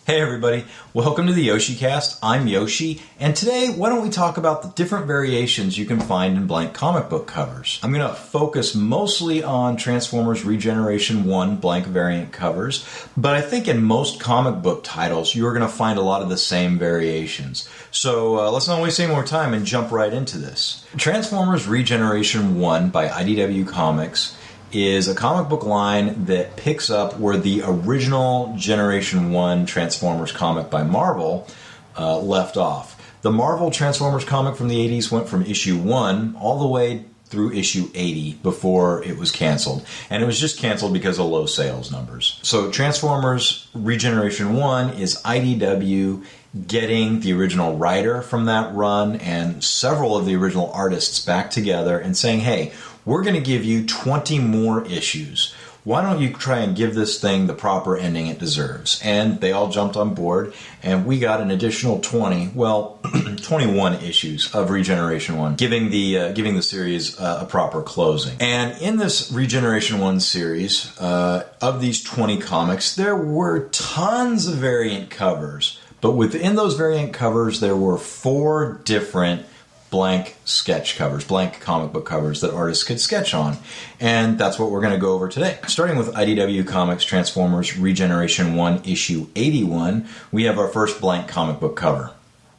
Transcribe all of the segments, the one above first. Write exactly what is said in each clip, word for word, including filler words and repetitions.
Hey everybody, welcome to the Yoshi Cast. I'm Yoshi, and today why don't we talk about the different variations you can find in blank comic book covers. I'm going to focus mostly on Transformers Regeneration one blank variant covers, but I think in most comic book titles you're going to find a lot of the same variations. So uh, let's not waste any more time and jump right into this. Transformers Regeneration one by I D W Comics is a comic book line that picks up where the original Generation one Transformers comic by Marvel uh, left off. The Marvel Transformers comic from the eighties went from issue one all the way through issue eighty before it was canceled. And it was just canceled because of low sales numbers. So Transformers Regeneration one is I D W getting the original writer from that run and several of the original artists back together and saying, hey, we're going to give you twenty more issues. Why don't you try and give this thing the proper ending it deserves? And they all jumped on board, and we got an additional twenty, well, twenty-one issues of Regeneration one, giving the uh, giving the series uh, a proper closing. And in this Regeneration one series, uh, of these twenty comics, there were tons of variant covers. But within those variant covers, there were four different blank sketch covers, blank comic book covers that artists could sketch on. And that's what we're going to go over today. Starting with I D W Comics Transformers Regeneration one issue eighty-one, we have our first blank comic book cover.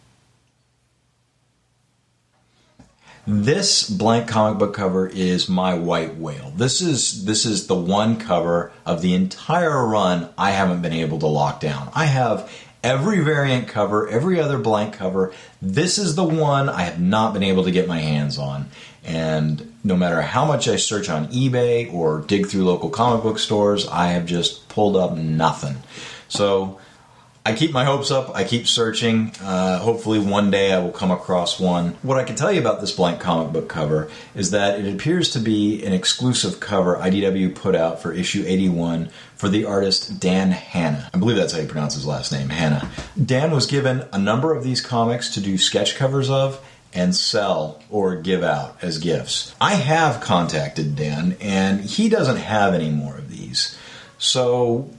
This blank comic book cover is my white whale. This is this is the one cover of the entire run I haven't been able to lock down. I have every variant cover, every other blank cover. This is the one I have not been able to get my hands on. And no matter how much I search on eBay or dig through local comic book stores, I have just pulled up nothing. So I keep my hopes up. I keep searching. Uh, hopefully one day I will come across one. What I can tell you about this blank comic book cover is that it appears to be an exclusive cover I D W put out for issue eighty-one for the artist Dan Hanna. I believe that's how you pronounce his last name, Hanna. Dan was given a number of these comics to do sketch covers of and sell or give out as gifts. I have contacted Dan, and he doesn't have any more of these. So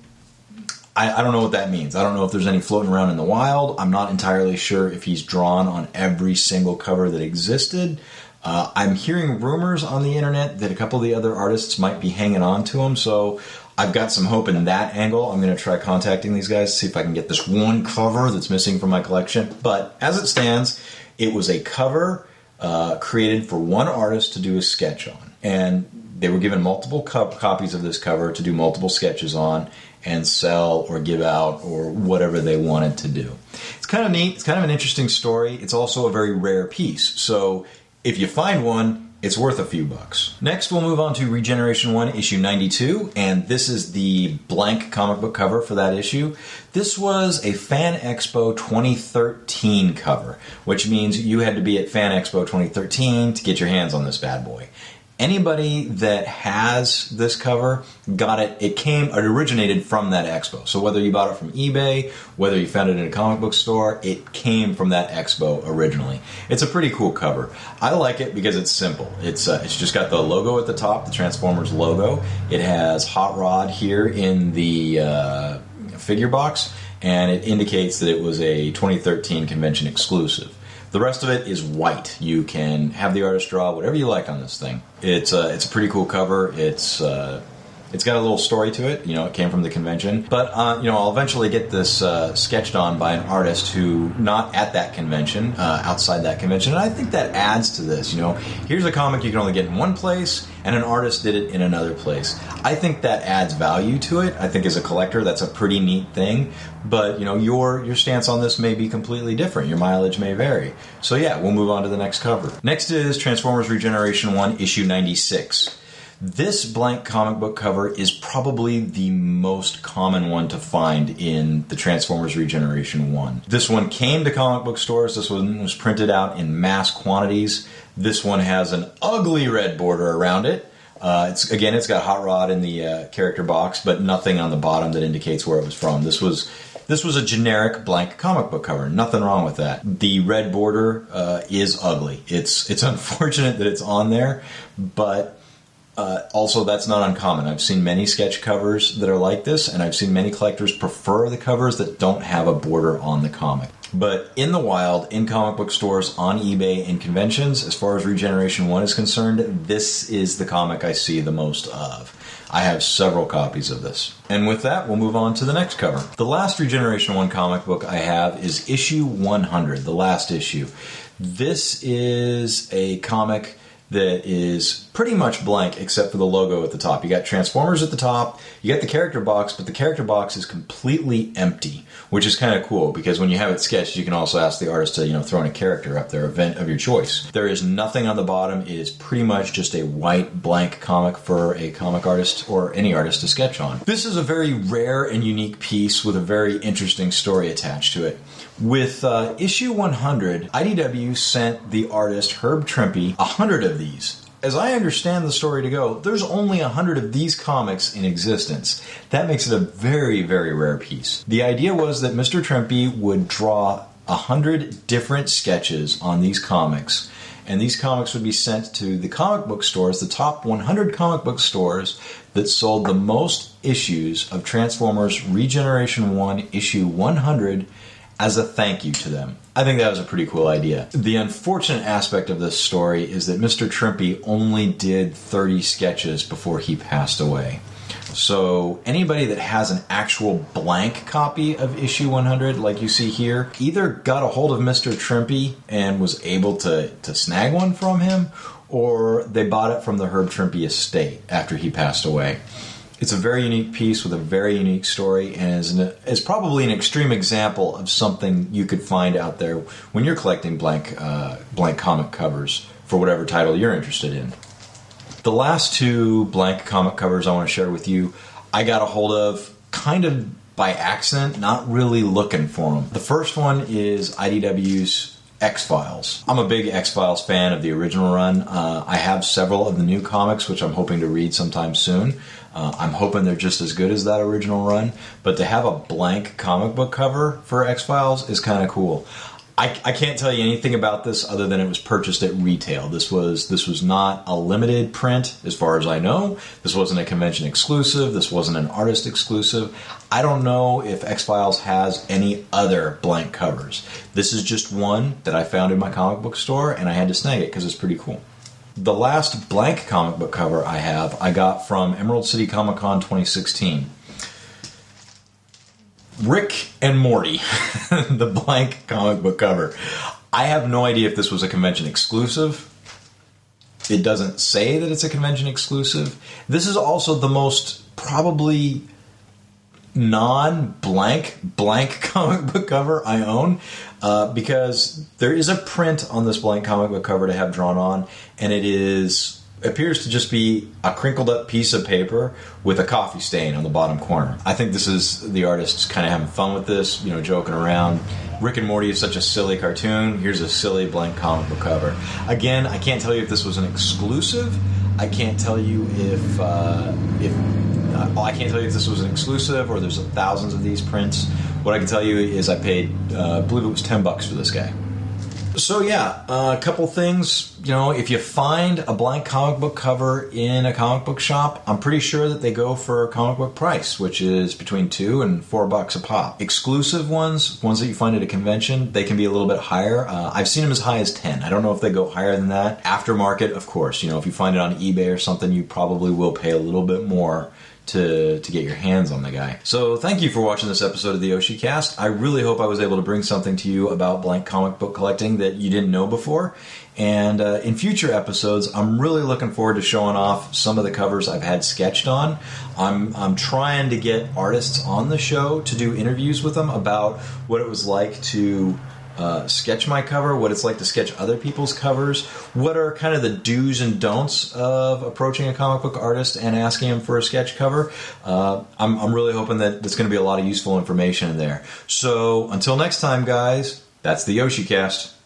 I, I don't know what that means. I don't know if there's any floating around in the wild. I'm not entirely sure if he's drawn on every single cover that existed. Uh, I'm hearing rumors on the internet that a couple of the other artists might be hanging on to him, so I've got some hope in that angle. I'm going to try contacting these guys to see if I can get this one cover that's missing from my collection. But as it stands, it was a cover uh, created for one artist to do a sketch on. And they were given multiple co- copies of this cover to do multiple sketches on and sell or give out or whatever they wanted to do. It's kind of neat. It's kind of an interesting story. It's also a very rare piece. So if you find one, it's worth a few bucks. Next, we'll move on to Regeneration one, issue ninety-two, and this is the blank comic book cover for that issue. This was a Fan Expo twenty thirteen cover, which means you had to be at Fan Expo twenty thirteen to get your hands on this bad boy. Anybody that has this cover got it. It came, it originated from that expo. So whether you bought it from eBay, whether you found it in a comic book store, it came from that expo originally. It's a pretty cool cover. I like it because it's simple. It's uh, it's just got the logo at the top, the Transformers logo. It has Hot Rod here in the uh, figure box, and it indicates that it was a twenty thirteen convention exclusive. The rest of it is white. You can have the artist draw whatever you like on this thing. It's a, it's a pretty cool cover. It's uh, it's got a little story to it. You know, it came from the convention. But, uh, you know, I'll eventually get this uh, sketched on by an artist who, not at that convention, uh, outside that convention. And I think that adds to this. You know, here's a comic you can only get in one place, and an artist did it in another place. I think that adds value to it. I think as a collector, that's a pretty neat thing. But, you know, your your stance on this may be completely different. Your mileage may vary. So, yeah, we'll move on to the next cover. Next is Transformers Regeneration one, issue ninety-six. This blank comic book cover is probably the most common one to find in the Transformers Regeneration one. This one came to comic book stores. This one was printed out in mass quantities. This one has an ugly red border around it. Uh, it's again, it's got Hot Rod in the uh, character box, but nothing on the bottom that indicates where it was from. This was this was a generic blank comic book cover. Nothing wrong with that. The red border uh, is ugly. It's it's unfortunate that it's on there, but Uh, also, that's not uncommon. I've seen many sketch covers that are like this, and I've seen many collectors prefer the covers that don't have a border on the comic. But in the wild, in comic book stores, on eBay, in conventions, as far as Regeneration one is concerned, this is the comic I see the most of. I have several copies of this. And with that, we'll move on to the next cover. The last Regeneration one comic book I have is issue one hundred, the last issue. This is a comic that is pretty much blank except for the logo at the top. You got Transformers at the top, you got the character box, but the character box is completely empty, which is kind of cool because when you have it sketched, you can also ask the artist to, you know, throw in a character up there, event of your choice. There is nothing on the bottom. It is pretty much just a white blank comic for a comic artist or any artist to sketch on. This is a very rare and unique piece with a very interesting story attached to it. With uh, issue one hundred, I D W sent the artist Herb Trimpe a hundred of these. As I understand the story to go, there's only a hundred of these comics in existence. That makes it a very, very rare piece. The idea was that Mister Trimpe would draw a hundred different sketches on these comics, and these comics would be sent to the comic book stores, the top one hundred comic book stores that sold the most issues of Transformers Regeneration one issue one hundred, as a thank you to them. I think that was a pretty cool idea. The unfortunate aspect of this story is that Mister Trimpe only did thirty sketches before he passed away. So anybody that has an actual blank copy of issue one hundred, like you see here, either got a hold of Mister Trimpe and was able to, to snag one from him, or they bought it from the Herb Trimpe estate after he passed away. It's a very unique piece with a very unique story, and is, an, is probably an extreme example of something you could find out there when you're collecting blank uh, blank comic covers for whatever title you're interested in. The last two blank comic covers I want to share with you, I got a hold of kind of by accident, not really looking for them. The first one is I D W's X-Files. I'm a big X-Files fan of the original run. Uh, I have several of the new comics, which I'm hoping to read sometime soon. Uh, I'm hoping they're just as good as that original run, but to have a blank comic book cover for X-Files is kind of cool. I, I can't tell you anything about this other than it was purchased at retail. This was this was not a limited print, as far as I know. This wasn't a convention exclusive. This wasn't an artist exclusive. I don't know if X-Files has any other blank covers. This is just one that I found in my comic book store, and I had to snag it because it's pretty cool. The last blank comic book cover I have, I got from Emerald City Comic Con twenty sixteen. Rick and Morty, the blank comic book cover. I have no idea if this was a convention exclusive. It doesn't say that it's a convention exclusive. This is also the most probably non-blank blank comic book cover I own, uh, because there is a print on this blank comic book cover to have drawn on, and it is appears to just be a crinkled up piece of paper with a coffee stain on the bottom corner. I think this is the artist kind of having fun with this, you know, joking around. Rick and Morty is such a silly cartoon. Here's a silly blank comic book cover. Again, I can't tell you if this was an exclusive. I can't tell you if uh, if uh, I can't tell you if this was an exclusive or there's thousands of these prints. What I can tell you is I paid, uh, I believe it was ten bucks for this guy. So yeah, uh, a couple things. You know, if you find a blank comic book cover in a comic book shop, I'm pretty sure that they go for a comic book price, which is between two and four bucks a pop. Exclusive ones, ones that you find at a convention, they can be a little bit higher. Uh, I've seen them as high as ten. I don't know if they go higher than that. Aftermarket, of course. You know, if you find it on eBay or something, you probably will pay a little bit more to to get your hands on the guy. So thank you for watching this episode of the Yoshicast. I really hope I was able to bring something to you about blank comic book collecting that you didn't know before. And uh, in future episodes, I'm really looking forward to showing off some of the covers I've had sketched on. I'm I'm trying to get artists on the show to do interviews with them about what it was like to Uh, sketch my cover, what it's like to sketch other people's covers, what are kind of the do's and don'ts of approaching a comic book artist and asking him for a sketch cover. Uh, I'm, I'm really hoping that there's going to be a lot of useful information in there. So until next time, guys, that's the Yoshicast.